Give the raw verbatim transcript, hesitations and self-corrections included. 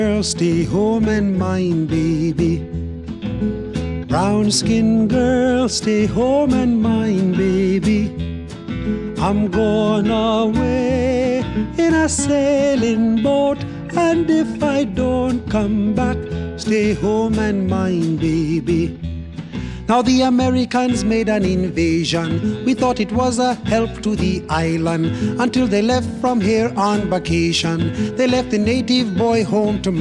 Girl, stay home and mind, baby. Brown skin girl, stay home and mind, baby. I'm going away in a sailing boat, and if I don't come back, stay home and mind, baby. Now the Americans made an invasion. We thought it was a help to the island, until they left from here on vacation. They left the native boy home to